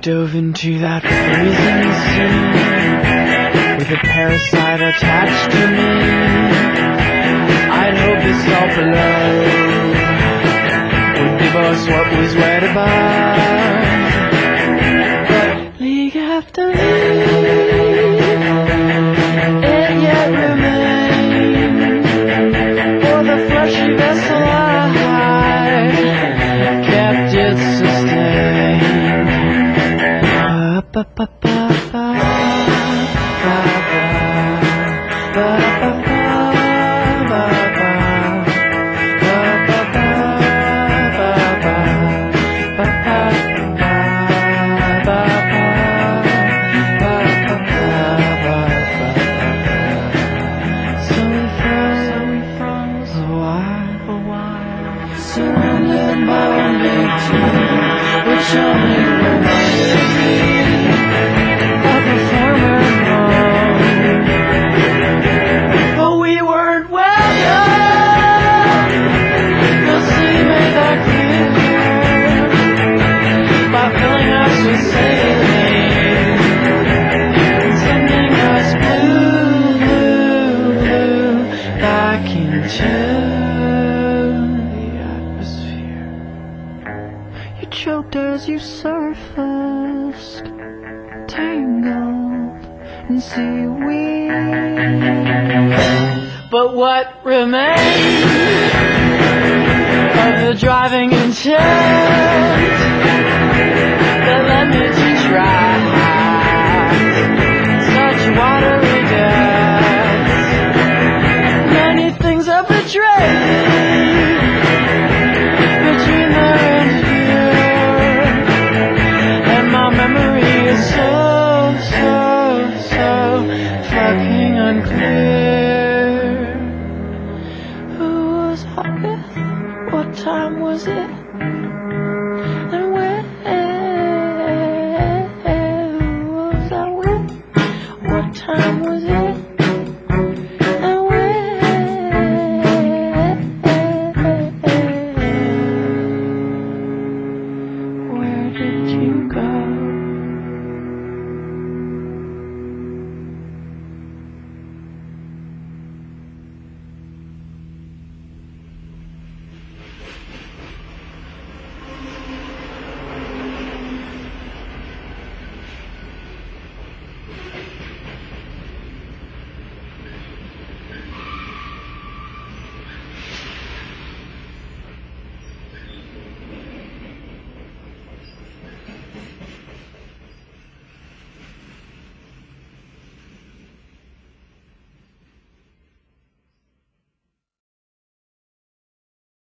dove into that freezing sea with a parasite attached to me. I'd hope this all below would give us what was right above. But league after league, it yet remains for the fleshy vessel I kept it sustained. Ba ba ba ba ba ba ba ba. Surrounded by one big team, which only reminded me of a former home. But we weren't welcome. The sea made that clear by filling us with saline and sending us blue, blue, blue back into choked as you surfaced, tangled in seaweed. But what remained of the driving intent that led me to try such watery depths? Many things are betrayed between there and here. So fucking unclear. Who was I with? What time was it? And where? Who was I with? What time was it? And where did you go?